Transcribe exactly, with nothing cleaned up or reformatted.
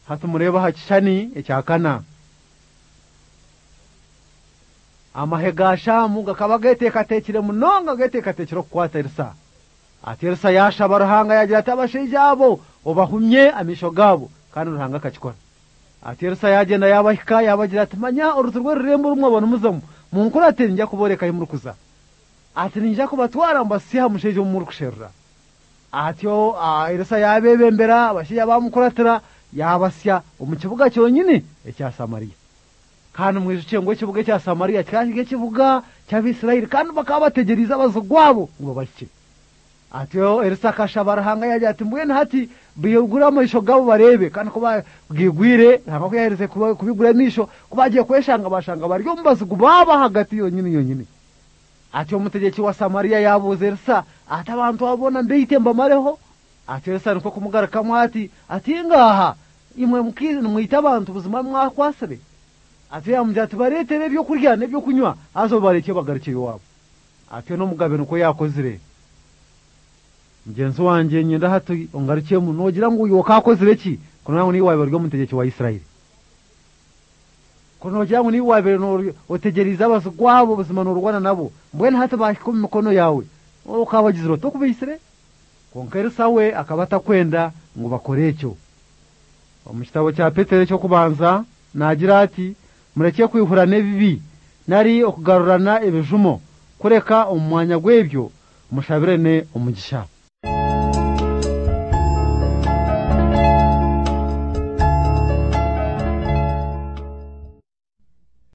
hatumureba hakishani ecyakana amahega shamu gakaba gateka tekire munonga gateka tekiro kwata Elisa ati Elisa yashaba ruhanga yagira ati abashijabo obahumye amisho gabo kandi ruhanga kachikora ati Elisa yagenda yabahika yabagira ati manya uruturwe rurembo rumwe abona muzamu munkurate njya kuboreka imurukuza ati ninja kubatwara mbasiha musheje mu rukusherra ati yo Elisa yabebembera abashija bamukuratira yabasya umukibuga cyonyine ecya Samariya kandi mwijukiye ngo kibuga cya Samariya cyangije kibuga cy'Abisirayeli kandi bakaba bategeriza abazugwabo ngo bashye ati yo Elisa kashabarahanga yaje ati mbwene hati biyugura amasho gabo barebe kandi ko bagigwire ntabwo yahereze kubigura nisho kubagiye kweshanga bashanga baryo mbazugu baba hagati yonyine yonyine ati yo mutegeki wa Samariya yabuze Elisa ati abantu babona mbeyitemba mareho ati Elisa nuko kumugaraka mwati ati ngaha imwe mukiri mwita abantu buzima mwakwasebe ati yamujya tubaretere byo kurya nebyo kunywa azo bareke bagarike iwabo ati no mugabe nuko yakozire mugenzi wanje nyenda hato ongarukiye mu nogira ngo uyo kakozire ki kuno ngo ni wabe ryo mutegeki wa Isirayeli kuno nogira ngo ni wabe no otegeriza abazugwabo buzima no rwana nabo mbwene hato bakiko mu mikono yawe ukabagiziro to kubisire konkeresa we akabata kwenda ngo bakore cyo omustabo cya Petero cyo kubanza nagira ati mureke kwihura nebibi nari okugarurana ebijumo kureka umwanya gwebyo mushabirene umugisha